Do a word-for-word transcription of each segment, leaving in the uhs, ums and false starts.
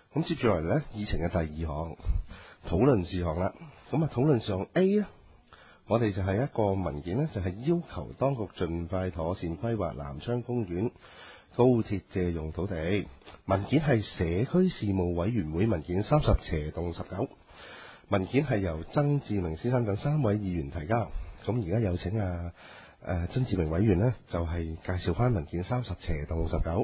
咁接住嚟呢，議程嘅第二項討論事項啦。咁啊，討論事項 A 呢，我哋就係一個文件呢，就係要求當局盡快妥善規劃南昌公園高鐵借用土地。文件係社區事務委員會文件三十斜洞十九，文件係由曾志明先生等三位議員提交。咁而家有請啊誒曾志明委員呢，就係、是、介紹翻文件三十斜洞十九。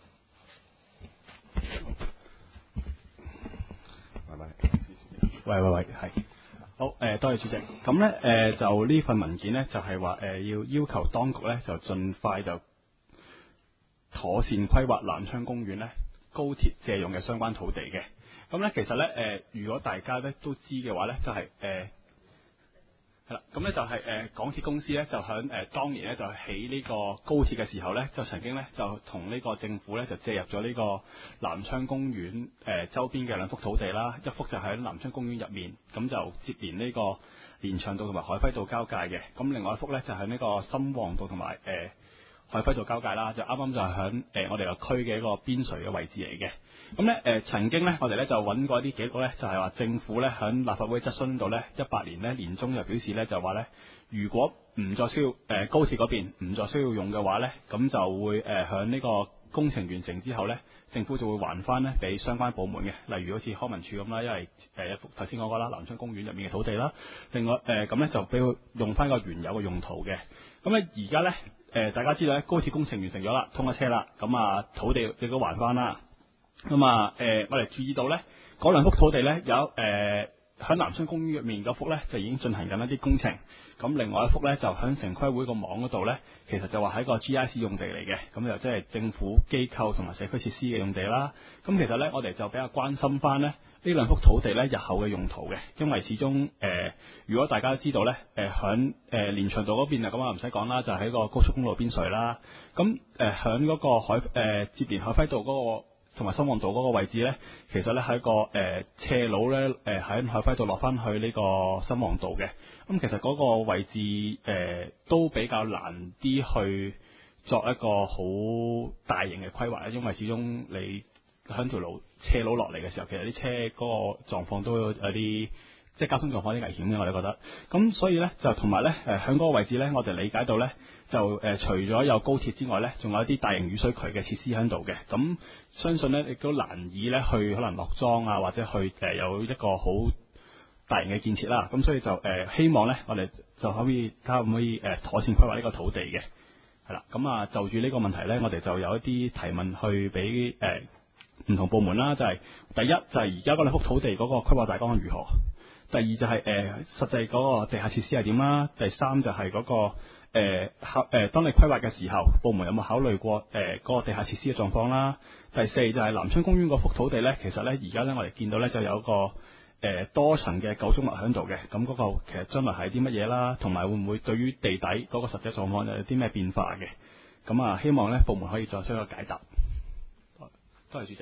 喂喂喂，係好誒、呃，多謝主席。咁咧誒，就呢份文件咧，就係話誒要要求當局咧，就盡快就妥善規劃南昌公園咧高鐵借用嘅相關土地嘅。咁咧其實咧誒、呃，如果大家咧都知嘅話咧，就係、是、誒。呃係啦，咁咧就係、是、誒、呃、港鐵公司咧就響誒、呃、當年咧就起呢個高鐵嘅時候咧，就曾經咧就同呢個政府咧就借入咗呢個南昌公園誒、呃、周邊嘅兩幅土地啦，一幅就喺南昌公園入面，咁就接連呢個連翔道同埋海輝道交界嘅，咁另外一幅咧就喺呢個深旺道同埋誒海輝道交界啦，就啱啱就係響誒我哋個區嘅一個邊陲嘅位置嚟嘅。咁咧誒曾經咧，我哋咧就揾過一啲記錄咧，就係、是、話政府咧喺立法會質詢度咧，一八年咧年中就表示咧就話咧，如果唔再需要誒、呃、高鐵嗰邊唔再需要用嘅話咧，咁就會誒喺呢個工程完成之後咧，政府就會還翻咧俾相關部門嘅，例如好似康文署咁啦，因為誒一幅頭先講過啦，南昌公園入面嘅土地啦，另外誒咁咧就俾佢用翻個原有嘅用途嘅。咁咧而家咧誒大家知道咧，高鐵工程完成咗啦，通咗車啦，咁啊土地亦都還翻啦。咁啊，誒、呃，我哋注意到咧，嗰兩幅土地咧有誒喺南昌公園入面嗰幅咧就已經進行緊一啲工程，咁另外一幅咧就喺城規會個網嗰度咧，其實就話係個 G I C 用地嚟嘅，咁就即係政府機構同埋社區設施嘅用地啦。咁其實咧，我哋就比較關心翻咧呢兩幅土地咧日後嘅用途嘅，因為始終誒、呃，如果大家都知道咧，誒喺誒連翔道嗰邊啊，咁啊唔使講啦，就喺、是、個高速公路邊陲啦。咁誒喺嗰個海誒、呃、接連海輝道嗰、那個。同埋深旺道嗰個位置咧，其實咧喺個誒、呃、斜路咧，誒、呃、喺海輝道落翻去呢個深旺道嘅。咁、嗯、其實嗰個位置誒、呃、都比較難啲去作一個好大型嘅規劃咧，因為始終你喺條路斜路落嚟嘅時候，其實啲車嗰個狀況都有啲即係交通狀況有啲危險嘅，我哋覺得。咁所以咧就同埋咧誒喺嗰個位置咧，我哋理解到咧。就誒、呃、除咗有高鐵之外咧，仲有一啲大型雨水渠嘅設施喺度嘅，咁相信咧亦都難以咧去可能落樁啊，或者去誒、呃、有一個好大型嘅建設啦。咁所以就誒、呃、希望咧，我哋就可以睇下可唔可以誒、呃、妥善規劃呢個土地嘅，係啦。咁啊就住呢個問題咧，我哋就有一啲提問去俾誒唔同部門啦。就係、是、第一就係而家嗰兩幅土地嗰個規劃大綱如何？第二就係、是、誒、呃、實際嗰個地下設施係點啦？第三就係嗰、那個。誒考誒，當你規劃嘅時候，部門有冇考慮過誒嗰、呃那個地下設施嘅狀況啦？第四就係南昌公園嗰幅土地咧，其實咧而家咧我哋見到咧就有一個誒、呃、多層嘅構築物喺度嘅，咁嗰個其實將來係啲乜嘢啦？同埋會唔會對於地底嗰個實際狀況有啲咩變化嘅？咁啊，希望咧部門可以作出一個解答。多謝主席。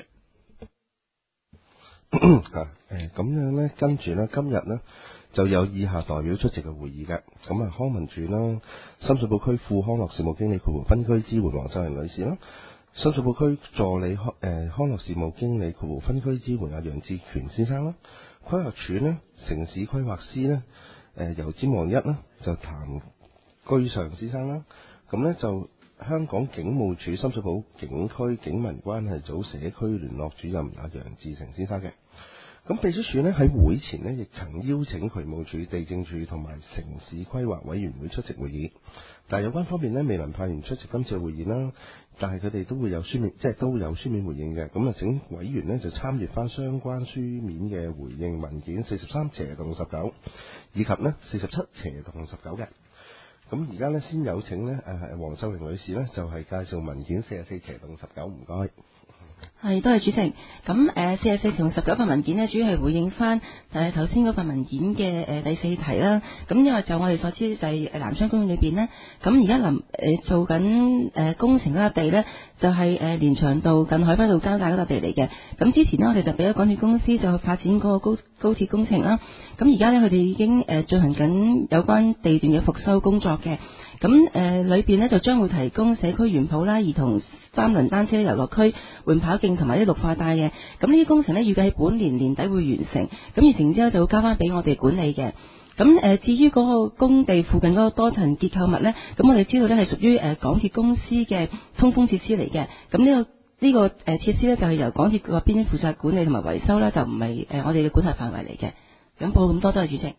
啊誒咁樣咧，跟住咧今日咧。就有以下代表出席嘅會議嘅，咁啊康文署啦，深水埗區副康樂事務經理括弧分區支援黃秀玲女士啦，深水埗區助理康誒、呃、康樂事務經理括弧分區支援阿楊志權先生啦，規劃署呢，城市規劃師呢，誒由詹王一啦，就譚居上先生啦，咁呢就香港警務處深水埗警區警民關係組社區聯絡主任阿楊志成先生嘅。咁秘書處呢喺會前呢亦曾邀請渠務署、地政署同埋城市規劃委員會出席會議，但係有關方面呢未能派員出席今次嘅會議啦。但係佢哋都會有書面，即係都有書面回應嘅。咁啊，請委員呢就參閱翻相關書面嘅回應文件四十三斜洞十九，以及呢四十七斜洞十九嘅。咁而家呢先有請呢誒黃秀玲女士呢就係、是、介紹文件四十四斜洞十九，唔該。 係，多謝主席。咁誒四十四同十九份文件呢，主要係回應翻誒頭先嗰份文件嘅誒、呃、第四題啦。咁因為就我哋所知就係誒南昌公園裏邊呢，咁而家臨誒做緊誒、呃、工程嗰笪地呢，就係誒連翔道近海輝道交界嗰笪地嚟嘅。咁之前呢，我哋就俾咗港鐵公司就去發展嗰個高高鐵工程啦。咁而家呢，佢哋已經誒進行緊有關地段嘅復修工作嘅。咁誒裏邊呢，就將會提供社區園圃啦、兒童三輪單車遊樂區、緩跑徑同埋啲綠化帶嘅。咁呢啲工程呢，預計喺本年年底會完成。咁完成之後就會交翻俾我哋管理嘅。咁誒，至於嗰個工地附近嗰個多層結構物呢，咁我哋知道呢係屬於誒港鐵公司嘅通風設施嚟嘅。咁呢個呢個誒設施呢，就係由港鐵嗰邊負責管理同埋維修啦，就唔係誒我哋嘅管轄範圍嚟嘅。咁報咁多，多謝主席。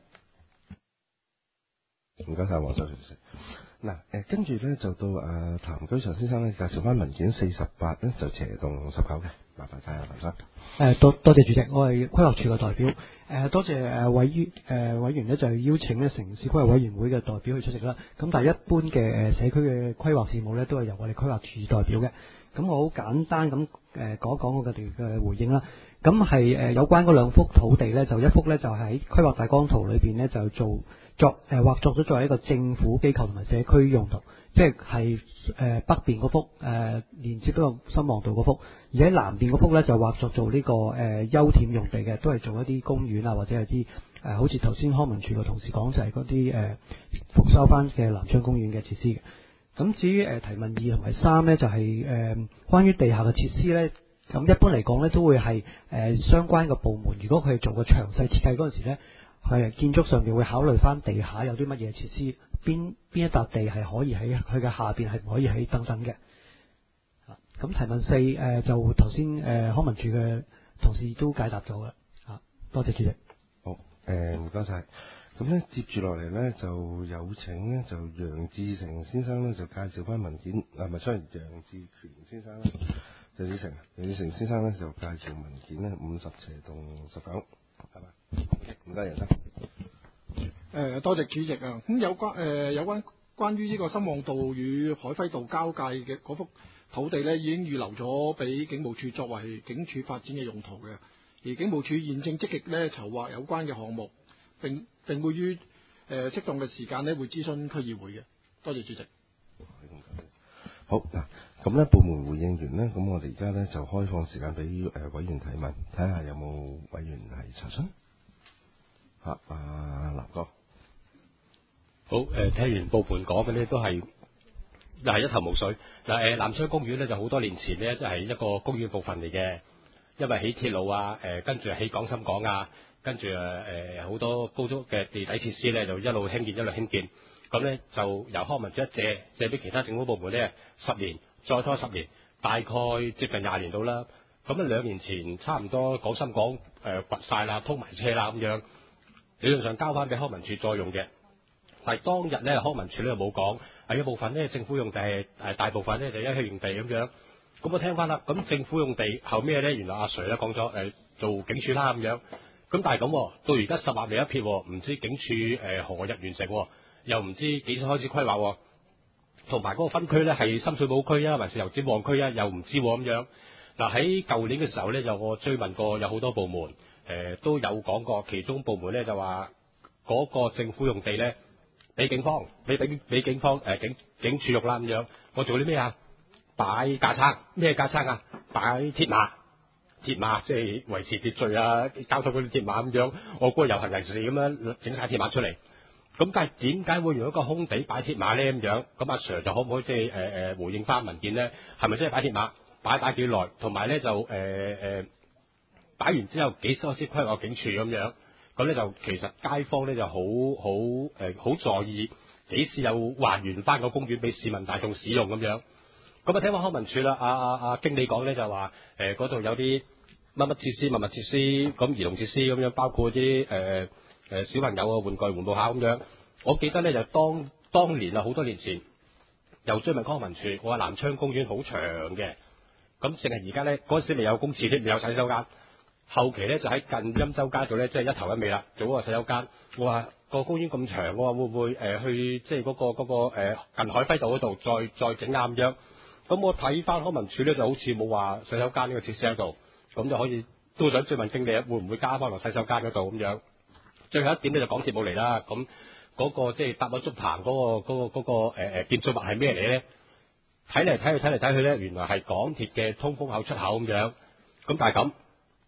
唔該晒黃周主席。嗱誒，跟住咧就到阿譚居祥先生咧介紹翻文件四十八咧，就斜棟十九嘅，麻煩晒啊譚生。 誒多多謝主席，我係規劃署嘅代表。誒多謝誒委員誒委員咧就係邀請咧城市規劃委員會嘅代表去出席啦。咁但係一般嘅誒社區嘅規劃事務咧都係由我哋規劃署代表嘅。咁我好簡單咁誒講一講我哋嘅回應啦。咁係誒有關嗰兩幅土地咧，就一幅咧就係喺規劃大綱圖裏邊咧就做作誒劃作咗作為一個政府機構同埋社區用途，即係係誒北邊嗰幅誒、呃、連接到深旺道嗰幅，而喺南邊嗰幅咧就劃作做呢、這個誒休憩用地嘅，都係做一啲公園啊或者係啲誒好似頭先康文署嘅同事講就係嗰啲誒復修翻嘅南昌公園嘅設施嘅。咁至於誒、呃、提問二同埋三咧就係、是、誒、呃、關於地下嘅設施咧。咁一般嚟講咧，都會係誒、呃、相關嘅部門，如果佢係做個詳細設計嗰陣時咧，係建築上面會考慮翻地下有啲乜嘢設施，邊邊一笪地係可以喺佢嘅下邊係唔可以喺等等嘅。咁提問四誒、呃、就頭先誒康文署嘅同事都解答咗啦。嚇，多謝主席。 好誒，唔該晒。咁咧接住落嚟咧就有請咧就楊志成先生咧就介紹翻文件，啊唔係，雖然楊志權先生咧。楊志成，楊志成先生咧就介紹文件咧五十斜棟十九，係嘛？唔該，楊生。 誒、呃，多謝主席啊！咁有關誒、呃、有關關於呢個深旺道與海輝道交界嘅嗰幅土地咧，已經預留咗俾警務處作為警署發展嘅用途嘅。而警務處現正積極咧籌劃有關嘅項目，並並會於誒適當嘅時間咧會諮詢區議會嘅。多謝主席。 好嗱，咁咧部門回應完咧，咁我哋而家咧就開放時間俾誒委員提問，睇下有冇委員係查詢。嚇，阿南哥。 好誒、呃，聽完部門講嘅呢都係又係一頭霧水。嗱、呃、誒，南昌公園咧就好多年前呢，就係、是、一個公園部分嚟嘅，因為起鐵路啊，誒、呃、跟住起廣深港啊，跟住誒誒好多高速嘅地底設施咧，就一路興建一路興建。咁咧就由康文署一借借俾其他政府部門咧十年，再拖十年，大概接近廿年到啦。咁啊兩年前差唔多廣深港誒掘晒啦，通埋車啦咁樣，理論上交翻俾康文署再用嘅。但係當日咧康文署咧又冇講，係一部分咧政府用地，誒大部分咧就一區用地咁樣。咁我聽翻啦，咁政府用地後咩咧？原來阿 Sir 咧講咗誒做警署啦咁樣。咁但係咁到而家十劃未一撇，唔知警署誒何日完成？又唔知幾時開始規劃，同埋嗰個分區咧係深水埗區啊，還是油尖旺區啊，又唔知咁樣。嗱喺舊年嘅時候咧，就我追問過有好多部門，誒、呃、都有講過，其中部門咧就話嗰個政府用地咧俾警方，俾俾俾警方誒、呃、警警署用啦咁樣。我做啲咩啊？擺架撐，咩架撐啊？擺鐵馬，鐵馬即係維持秩序啊，交通嗰啲鐵馬咁樣。我嗰個遊行人士咁樣整晒鐵馬出嚟。咁但係點解會用一個空地擺鐵馬咧咁樣？咁阿 Sir 就可唔可以即係誒誒回應翻文件咧？係咪真係擺鐵馬？擺擺幾耐？同埋咧就誒誒擺完之後幾時開始規劃警署咁樣？咁咧就其實街坊咧就好好誒好在意幾時有還原翻個公園俾市民大眾使用咁樣。咁啊聽翻康文署啦，阿阿阿經理講咧就話誒嗰度有啲乜乜設施、乜乜設施，咁兒童設施咁樣，包括啲誒。呃誒小朋友嘅玩具換部考咁樣，我記得咧就當當年啊好多年前，又追問康文署，我話南昌公園好長嘅，咁淨係而家咧嗰陣時未有公廁，未有洗手間，後期咧就喺近欽州街度咧，即係一頭一尾啦，做嗰個洗手間。我話個公園咁長，我話會唔會誒、呃、去即係嗰個嗰、嗰個、呃、近海輝道嗰度再再整啱咁樣？咁我睇翻康文署咧就好似冇話洗手間呢個設施喺度，咁就可以都想追問經理會唔會加翻落洗手間嗰度咁樣？最後一點咧就港鐵冇嚟啦，咁嗰、嗰個即係搭咗竹棚嗰、嗰個嗰、嗰個嗰、嗰個誒誒、呃、建築物係咩嚟咧？睇嚟睇去睇嚟睇去咧，原來係港鐵嘅通風口出口咁樣。咁但係咁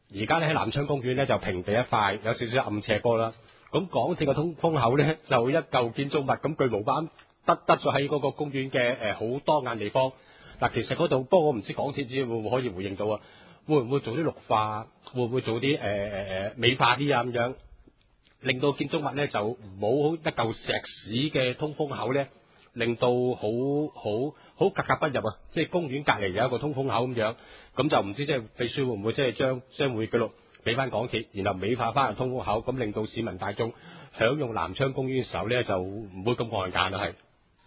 而家咧喺南昌公園咧就平地一塊，有少少暗斜坡啦。咁港鐵嘅通風口咧就一嚿建築物，咁巨無霸得得咗喺嗰個公園嘅誒好多眼地方。嗱，其實嗰度，不過我唔知港鐵知會唔會可以回應到啊？會唔會做啲綠化？會唔會做啲誒誒誒美化啲啊咁樣，令到建築物咧就唔好一嚿石屎嘅通風口咧，令到好好好格格不入啊！即係公園隔離有一個通風口咁樣，咁就唔知即係秘書會唔會即係將將會記錄俾翻港鐵，然後美化翻個通風口，咁令到市民大眾享用南昌公園嘅時候咧就唔會咁礙眼啦，係。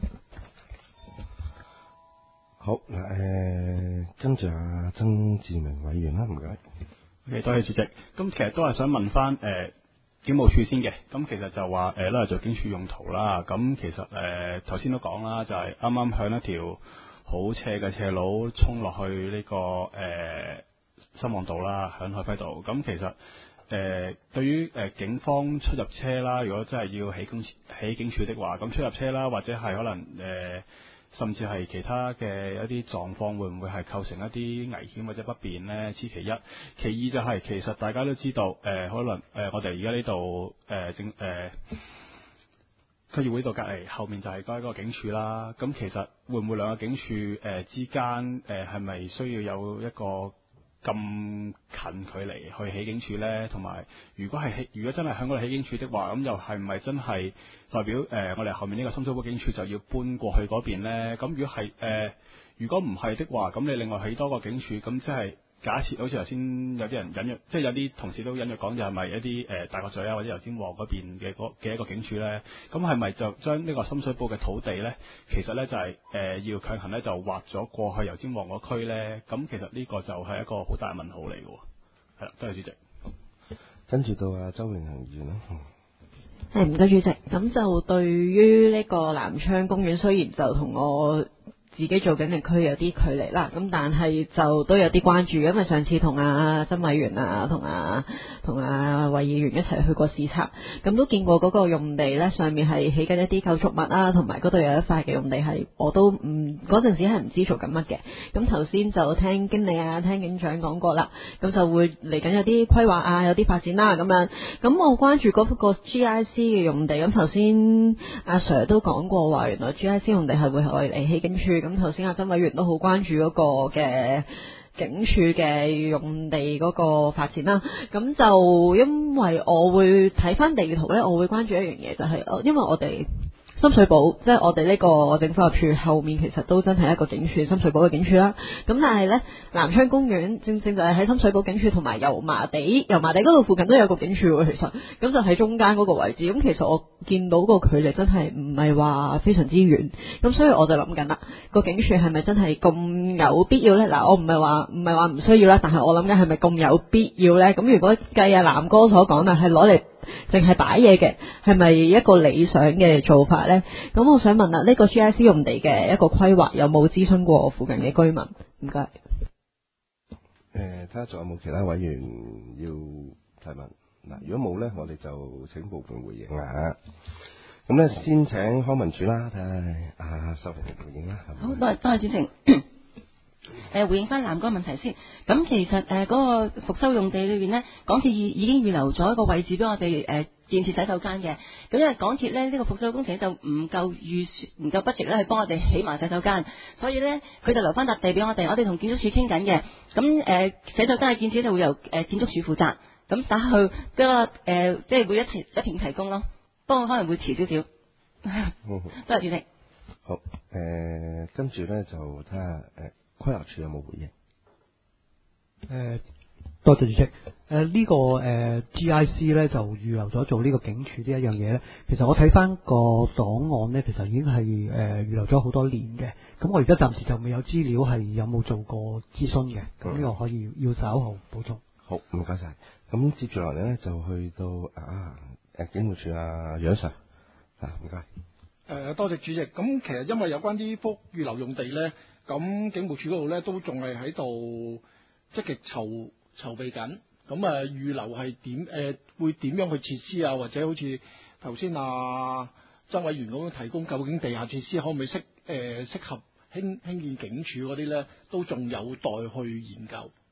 好嗱，誒，跟住阿曾志明委員啦，唔該。 OK，多謝主席。咁其實都係想問翻誒警務處先嘅。咁其實就話誒攞嚟做警署用途啦。咁其實誒頭先都講啦，就係啱啱向一條好斜嘅斜路衝落去呢、這個誒深旺道啦，響海輝道。咁其實誒、呃、對於誒、呃、警方出入車啦，如果真係要起警起警署的話，咁出入車啦，或者係可能誒。呃甚至係其他嘅一啲狀況，會唔會係構成一啲危險或者不便呢？此其一，其二就係、是、其實大家都知道，誒、呃、可能誒、呃、我哋而家呢度誒政誒區議會度隔離後面就係嗰一個警署啦。咁其實會唔會兩個警署誒、呃、之間誒係咪需要有一個咁近距離去起警署呢？同埋如果係起，如果真係喺嗰度起警署的話，咁又係唔係真係代表誒、呃、我哋後面呢個深水埗警署就要搬過去嗰邊呢？咁如果係誒、呃，如果唔係的話，咁你另外起多個警署，咁即係假設好似頭先有啲人隱約，即係有啲同事都隱約講，就係咪一啲誒、呃、大角咀啊或者油尖旺嗰邊嘅嘅一個警署呢？咁係咪就將呢個深水埗嘅土地呢？其實呢就係、是、誒、呃、要強行呢就劃咗過去油尖旺嗰區呢？咁其實呢個就係一個好大嘅問號嚟嘅。係啦，多謝主席。 跟住到阿周永恒議員啦。 係唔該主席，咁就對於呢個南昌公園，雖然就同我自己做緊嘅區有啲距離啦，咁但係就都有啲關注，因為上次同阿曾委員啊，同阿同阿衛議員一齊去過視察，咁都見過嗰個用地呢，上面係起緊一啲構築物啦，同埋嗰度有一塊嘅用地係我都唔嗰陣時係唔知做緊乜嘅，咁頭先就聽經理啊、聽警長講過啦，咁就會嚟緊有啲規劃啊、有啲發展啦咁樣，咁我關注嗰個 G I C 嘅用地，咁頭先阿 Sir 都講過話，原來 G I C 用地係會係嚟起警署。咁頭先阿曾委員都好關注嗰個嘅警署嘅用地嗰個發展啦，咁就因為我會睇翻地圖呢，我會關注一樣嘢，就係、是、因為我哋深水埗，即係我哋呢個政府合署後面，其實都真係一個警署，深水埗嘅警署啦。咁但係呢，南昌公園正正就係喺深水埗警署同埋油麻地，油麻地嗰度附近都有個警署喎。其實咁就喺中間嗰個位置。咁其實我見到個距離真係唔係話非常之遠。咁所以我就諗緊啦，個警署係咪真係咁有必要呢？嗱，我唔係話唔係話唔需要啦，但係我諗緊係咪咁有必要呢？咁如果計阿南哥所講啦，係攞嚟淨係擺嘢嘅，係咪一個理想嘅做法呢？咁我想問啦，呢、這個 G I C 用地嘅一個規劃有冇諮詢過附近嘅居民？唔該。 誒，睇下仲有冇其他委員要提問？嗱，如果冇呢，我哋就請部分回應啦。咁呢，先請康文署啦，睇下阿秀萍回應啦。 好，多謝多謝主席。誒回應翻南哥問題先，咁其實誒嗰、呃那個復修用地裏邊呢，港鐵已已經預留咗一個位置俾我哋誒、呃、建設洗手間嘅。咁因為港鐵呢，呢、這個復修工程就唔夠預唔夠 budget 咧，去幫我哋起埋洗手間，所以呢，佢就留翻笪地俾我哋。我哋同建築署傾緊嘅，咁誒、呃、洗手間嘅建設就會由誒、呃、建築署負責，咁打去嗰個誒即係會一提一併提供咯，不過可能會遲少少。多謝主席。 好，誒、呃、跟住呢，就睇下誒。呃規劃處有冇回應？ 誒、呃，多謝主席。誒、呃，呢、這個誒、呃、G I C 咧就預留咗做呢個警署呢一樣嘢咧。其實我睇翻個檔案咧，其實已經係誒、呃、預留咗好多年嘅。咁我而家暫時就未有資料係有冇做過諮詢嘅。咁呢個可以要稍後補充。 好，唔該晒。咁接住落嚟咧，就去到啊誒警務處啊楊 Sir 啊，唔該。誒、 呃，多謝主席。咁其實因為有關啲幅預留用地咧。咁警務處嗰度咧都仲係喺度積極籌籌備緊，咁啊預留係點誒會點樣去設施啊，或者好似頭先啊曾委員咁樣提供，究竟地下設施可唔可以適誒適合興興建警署嗰啲咧，都仲有待去研究。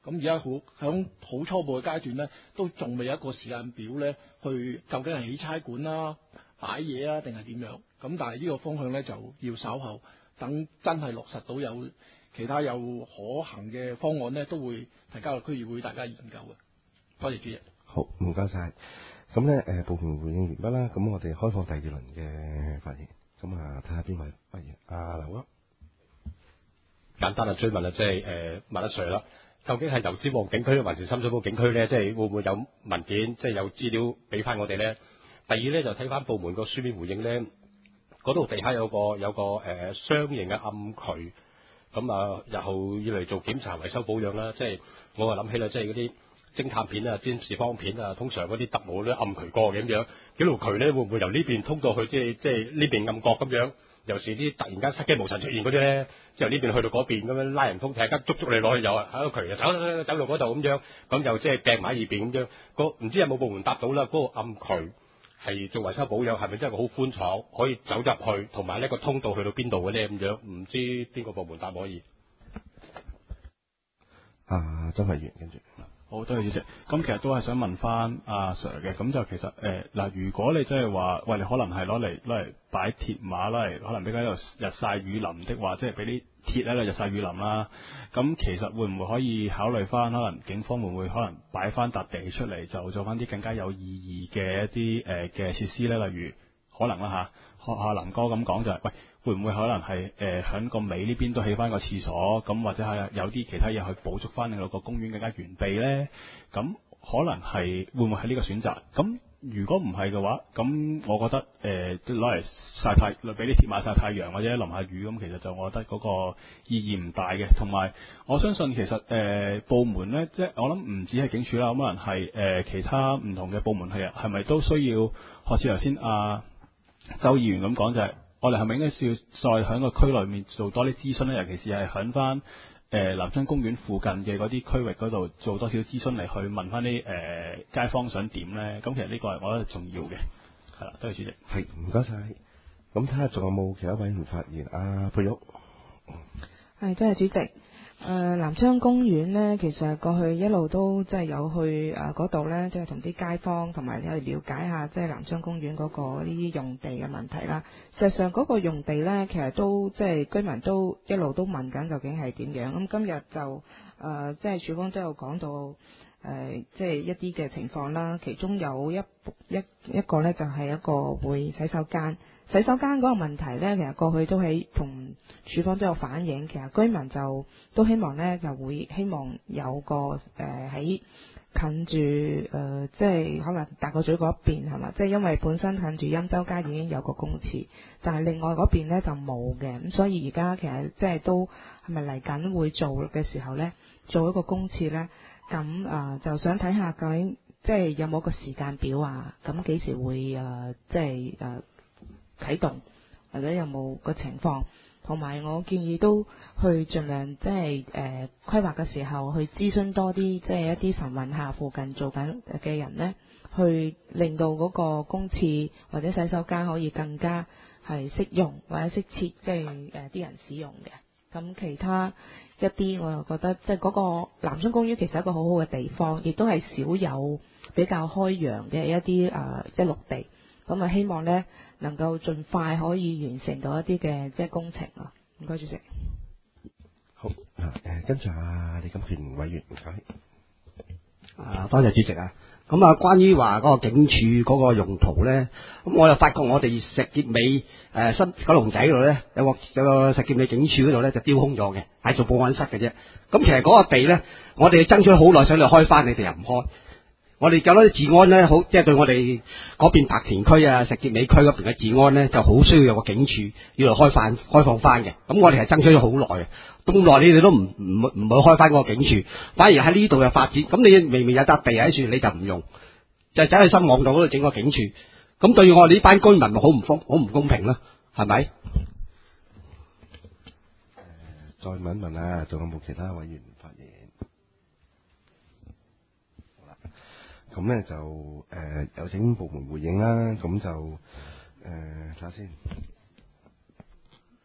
咁而家好響好初步嘅階段咧，都仲未有一個時間表咧，去究竟係起差館啦、擺嘢啊，定係點樣？咁但係呢個方向咧就要稍後等真係落實到有其他有可行嘅方案咧，都會提交到區議會大家研究嘅。多謝主席。 好，唔該晒。咁咧誒部分回應完畢啦，咁我哋開放第二輪嘅發言。咁啊，睇下邊位發言。阿劉啊， 簡單啊追問啊，即係誒問阿 Sir 啦，究竟係油尖旺警區還是深水埗警區咧？即係會唔會有文件，即係有資料俾翻我哋咧？第二咧就睇翻部門個書面回應咧，嗰度地下有個有個誒、呃、雙型嘅暗渠，咁啊日後要嚟做檢查、維修、保養啦。即係我啊諗起啦，即係嗰啲偵探片啊、占士邦片啊，通常嗰啲特務都暗渠過嘅咁樣，幾條渠咧會唔會由呢邊通到去即係即係呢邊暗角咁樣？有時啲突然間失驚無神出現嗰啲咧，即係由呢邊去到嗰邊咁樣拉人風，踢間捉捉你落去又喺個渠就走走走到嗰度咁樣，咁又即係掟埋二邊咁樣。個唔知有冇部門答到啦？嗰、嗰個暗渠係做維修保養，係咪真係個好寬敞，可以走入去，同埋呢個通道去到邊度嘅咧咁樣？唔知邊個部門答可以？ 啊，曾慧源跟住。 好，多謝主席。咁其實都係想問翻阿 Sir 嘅，咁就其實誒嗱、呃，如果你真係話，喂，你可能係攞嚟攞嚟擺鐵馬，攞嚟可能比較日曬雨淋的話，即係俾啲鐵喺度日曬雨淋啦。咁其實會唔會可以考慮翻，可能警方會唔會可能擺翻笪地出嚟，就做翻啲更加有意義嘅一啲誒嘅設施咧？例如可能啦嚇，學下林哥咁講就係、是，喂。會唔會可能係誒喺個尾呢邊都起翻個廁所，咁或者係有啲其他嘢去補足翻令到個公園更加完備呢？咁可能係會唔會係呢個選擇？咁如果唔係嘅話，咁我覺得誒攞嚟曬太，俾啲鐵馬曬太陽或者淋下雨咁，其實就我覺得嗰個意義唔大嘅。同埋我相信其實誒、呃、部門呢，即係我諗唔止係警署啦，咁可能係誒、呃、其他唔同嘅部門係係咪都需要好似頭先阿周議員咁講就係、是。我哋係咪應該需要再喺個區內面做多啲諮詢咧？尤其是係喺翻誒南昌公園附近嘅嗰啲區域嗰度做多少諮詢嚟去問翻啲誒街坊想點咧？咁其實呢個係我覺得重要嘅。係啦，多謝主席。 係，唔該晒。咁睇下仲有冇其他委員發言？阿佩玉。 係，多謝主席。誒、呃、南昌公園呢，其實過去一路都即係有去誒嗰度呢，即係同啲街坊同埋去了解下，即係南昌公園嗰個呢啲用地嘅問題啦。事實上嗰個用地呢，其實都即係居民都一路都問緊究竟係點樣。咁今日就誒、呃、即係署方都有講到誒、呃、即係一啲嘅情況啦。其中有一一一個呢，就係、是、一個會洗手間。洗手間嗰個問題呢，其實過去都喺同署方都有反映，其實居民就都希望呢，就會希望有個誒喺、呃、近住誒、呃，即係可能大角咀嗰一邊係嘛，即係因為本身近住欽州街已經有個公廁，但係另外嗰邊呢就冇嘅，咁所以而家其實即係都係咪嚟緊會做嘅時候呢，做一個公廁呢？咁啊、呃、就想睇下究竟即係有冇個時間表啊？咁幾時會誒、呃、即係誒？呃啟動或者有冇個情況，同埋我建議都去盡量即係誒規劃嘅時候去諮詢多啲，即係一啲晨運下附近做緊嘅人呢，去令到嗰個公廁或者洗手間可以更加係適用或者適切，即係誒啲人使用嘅。咁其他一啲我又覺得即係嗰個南昌公園其實係一個好好嘅地方，亦都係少有比較開揚嘅一啲誒、呃、即係陸地。咁啊，希望咧能夠盡快可以完成到一啲嘅即係工程啊！唔該，主席。 好啊，誒跟住啊，李錦權委員唔該。 啊，多謝主席啊！咁啊，關於話嗰個警署嗰個用途咧，咁我又發覺我哋石硤尾誒新九龍仔嗰度咧，有個有個石硤尾警署嗰度咧就丟空咗嘅，係做保安室嘅啫。咁其實嗰個地咧，我哋爭取好耐想嚟開翻，你哋又唔開。我哋搞到啲治安咧，好即係對我哋嗰邊白田區啊、石硤尾區嗰邊嘅治安咧，就好需要有個警署要嚟開翻、開放翻嘅。咁我哋係爭取咗好耐嘅，咁耐你哋都唔唔唔去開翻嗰個警署，反而喺呢度又發展。咁你明明有笪地喺處，你就唔用，就走去深旺道嗰度整個警署。咁對我哋呢班居民咪好唔公、好唔公平咯？係咪？誒、 呃，再問一問啊，仲有冇其他委員發言？咁咧就誒、呃、有請部門回應啦，咁就誒睇下先，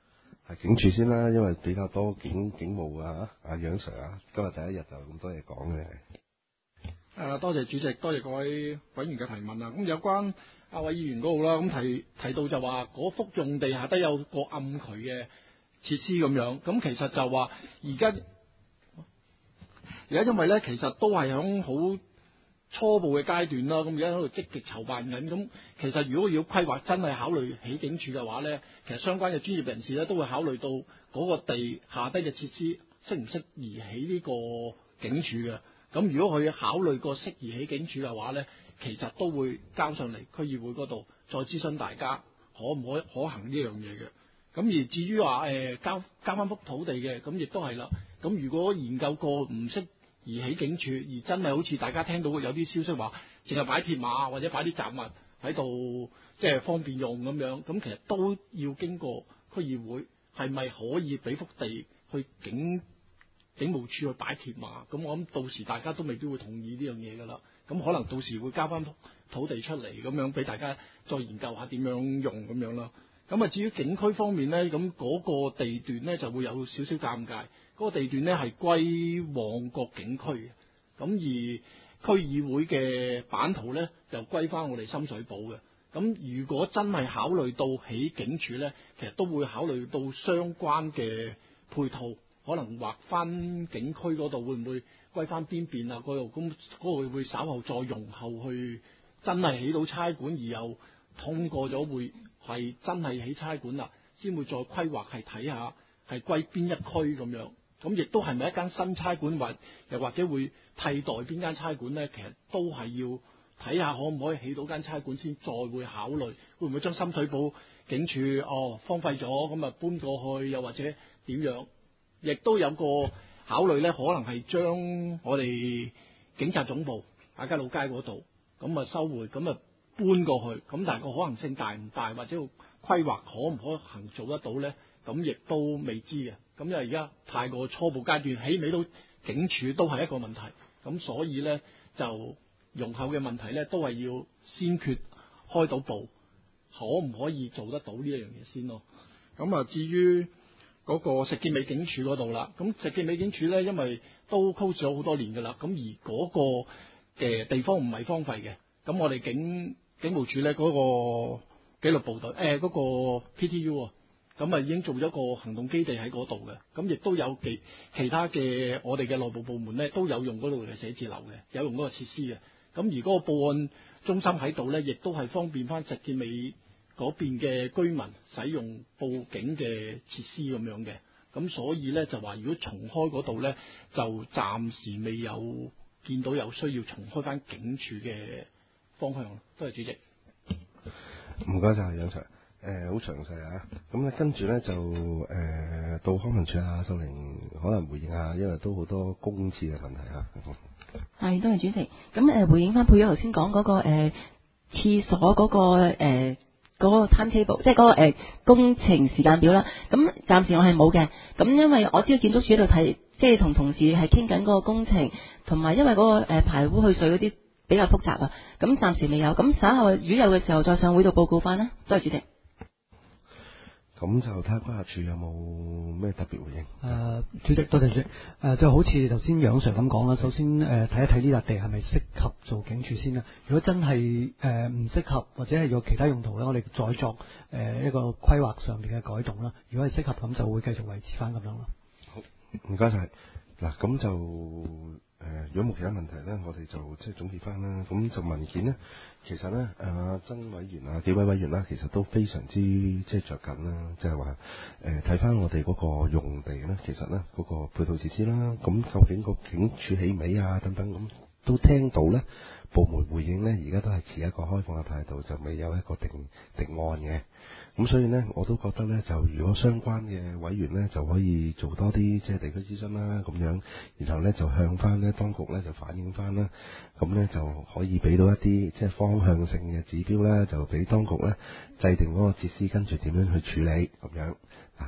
係警署先啦，因為比較多警警務啊，阿楊 Sir 啊，今日第一日就咁多嘢講嘅。 誒，多謝主席，多謝各位委員嘅提問啊。咁有關阿偉議員嗰度啦，咁提提到就話嗰幅用地下低有個暗渠嘅設施咁樣，咁其實就話而家而家因為咧，其實都係響好初步嘅階段啦，咁而家喺度積極籌辦緊。咁其實如果要規劃真係考慮起警署嘅話咧，其實相關嘅專業人士咧都會考慮到嗰個地下低嘅設施適唔適宜起呢個警署嘅。咁如果佢考慮過適宜起警署嘅話咧，其實都會交上嚟區議會嗰度再諮詢大家可唔可可行呢樣嘢嘅。咁而至於話誒交交翻幅土地嘅，咁亦都係啦。咁如果研究過唔適宜起警署，而真係好似大家聽到有啲消息話，淨係擺鐵馬或者擺啲雜物喺度，即係方便用咁樣，咁其實都要經過區議會，係咪可以俾幅地去警警務處去擺鐵馬？咁我諗到時大家都未必會同意呢樣嘢㗎啦。咁可能到時會交翻幅土地出嚟，咁樣俾大家再研究下點樣用咁樣啦。咁啊，至於警區方面呢，咁嗰個地段呢就會有少少尷尬。嗰個地段呢係歸旺角警區嘅，咁而區議會嘅版圖呢就歸翻我哋深水埗嘅。咁如果真係考慮到起警署呢，其實都會考慮到相關嘅配套，可能劃翻警區嗰度會唔會歸翻邊邊啊？嗰度咁嗰個會稍後再容後去真係起到差館，而又通過咗會係真係起差館啦，先會再規劃係睇下係歸邊一區咁樣。咁亦都係咪一間新差館，或又或者會替代邊間差館呢？其實都係要睇下可唔可以起到間差館先，再會考慮會唔會將深水埗警署哦荒廢咗，咁啊搬過去，又或者點樣？亦都有個考慮呢，可能係將我哋警察總部亞皆老街嗰度咁啊收回，咁啊搬過去。咁但係個可能性大唔大，或者規劃可唔可行做得到呢？咁亦都未知嘅。咁因為而家太過初步階段，起唔起到警署都係一個問題。咁所以呢，就容後嘅問題呢，都係要先決開到步，可唔可以做得到呢一樣嘢先咯。咁啊，至於嗰個石硤尾警署嗰度啦，咁石硤尾警署呢，因為都 close 咗好多年㗎啦，咁而嗰個嘅地方唔係荒廢嘅，咁我哋警警務處呢，嗰、嗰個紀律部隊誒嗰、呃嗰個 P T U 啊。咁啊，已經做咗個行動基地喺嗰度嘅，咁亦都有其其他嘅我哋嘅內部部門咧，都有用嗰度嘅寫字樓嘅，有用嗰個設施嘅。咁而嗰個報案中心喺度咧，亦都係方便翻石硤尾嗰邊嘅居民使用報警嘅設施咁樣嘅。咁所以咧就話，如果重開嗰度咧，就暫時未有見到有需要重開翻警署嘅方向。多謝主席。 唔該晒，楊 Sir。誒好詳細啊！咁咧跟住咧就誒、呃、到康文署啊，秀玲可能回應下，因為都好多公廁嘅問題啊。 係，多謝主席。咁誒、呃、回應翻佩玉頭先講嗰個誒、呃、廁所嗰、嗰個誒嗰、呃嗰個 timetable，即係嗰個、呃、工程時間表啦。咁暫時我係冇嘅。咁因為我知道建築署喺度睇，即係同同事係傾緊嗰個工程，同埋因為嗰、嗰個、呃、排污去水嗰啲比較複雜啊。咁暫時未有。咁稍後如果有嘅時候再上會度報告翻啦。多謝主席。 咁就睇下規劃署有冇咩特別回應。誒、 呃，主席多謝主席。誒、呃，就好似頭先楊 Sir 咁講啦，首先誒睇一睇呢笪地係咪適合做警署先啦。如果真係誒唔適合，或者係有其他用途咧，我哋再作誒、呃、一個規劃上面嘅改動啦。如果係適合咁，就會繼續維持翻咁樣咯。 好，唔該晒。嗱，咁就誒、呃，如果冇其他問題咧，我哋就即係總結翻啦。咁就文件呢，其實咧，誒曾委員啊，幾位委員啦，其實都非常之即係着緊啦，即係話誒睇翻我哋嗰個用地咧，其實咧嗰、嗰個配套設施啦，咁究竟個警署起尾啊等等咁，都聽到咧部門回應咧，而家都係持一個開放嘅態度，就未有一個定定案嘅。咁所以呢，我都覺得呢，就如果相關嘅委員呢，就可以做多啲即係地區諮詢啦，咁樣，然後呢，就向翻呢當局呢，就反映翻啦，咁呢，就可以俾到一啲即係方向性嘅指標啦，就俾當局呢制定嗰個設施跟住點樣去處理咁樣啊。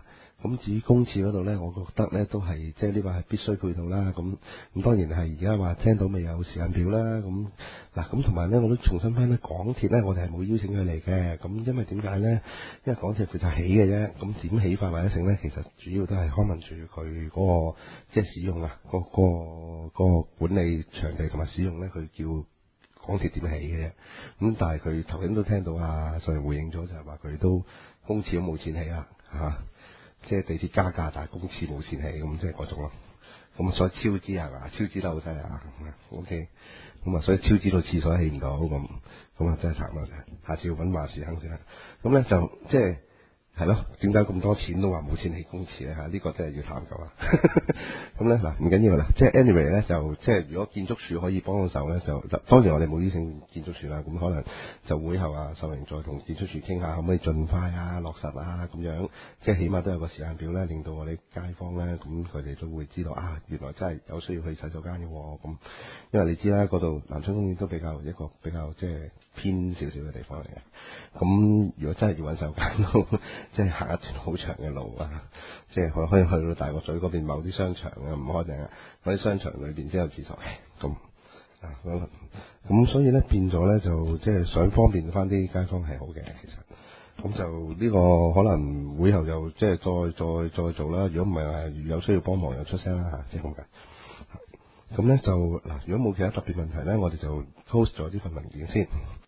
咁至於公廁嗰度呢，我覺得呢都係即係呢個係必須配套啦。咁咁當然係而家話聽到未有時間表啦。咁嗱咁同埋呢，我都重申翻呢，港鐵呢，我哋係冇邀請佢嚟嘅。咁因為點解呢？因為港鐵負責起嘅啫。咁點起法或者成呢？其實主要都係康文署佢嗰個即係使用啊，嗰、嗰個嗰個管理場地同埋使用呢，佢叫港鐵點起嘅啫。咁但係佢頭先都聽到啊，上嚟回應咗就係話佢都公廁都冇錢起啦嚇。即係地鐵加價，但係公廁冇錢起，咁即係嗰種咯。咁所以超支係嘛？超支得好犀利啊！O K，咁啊，所以超支到廁所起唔到，咁咁啊真係慘啦！下次要揾話事肯先啦。咁咧就即係係咯，點解咁多錢都話冇錢起公廁咧？嚇，呢個真係要探究啊！咁咧嗱，唔緊要啦，即係 anyway 咧，就即係如果建築署可以幫到手咧，就當然我哋冇邀請建築署啦，咁可能就會後啊，秀榮再同建築署傾下，可唔可以盡快啊落實啊咁樣，即係起碼都有個時間表咧，令到我哋街坊咧，咁佢哋都會知道啊，原來真係有需要去洗手間嘅喎，咁因為你知啦，嗰度南昌公園都比較一個比較即係偏少少嘅地方嚟嘅，咁如果真係要揾洗手間都即係行一段好長嘅路啊，即係可可以去到大角咀嗰邊某啲商場啊，唔開定啊，嗰啲商場裏邊先有廁所嘅，咁啊咁咁所以咧變咗咧就即係想方便翻啲街坊係好嘅，其實咁就呢個可能會後又即係再再再做啦，如果唔係係有需要幫忙又出聲啦嚇，即係咁解。咁咧就嗱，如果冇其他特別問題咧，我哋就 post 咗呢份文件先。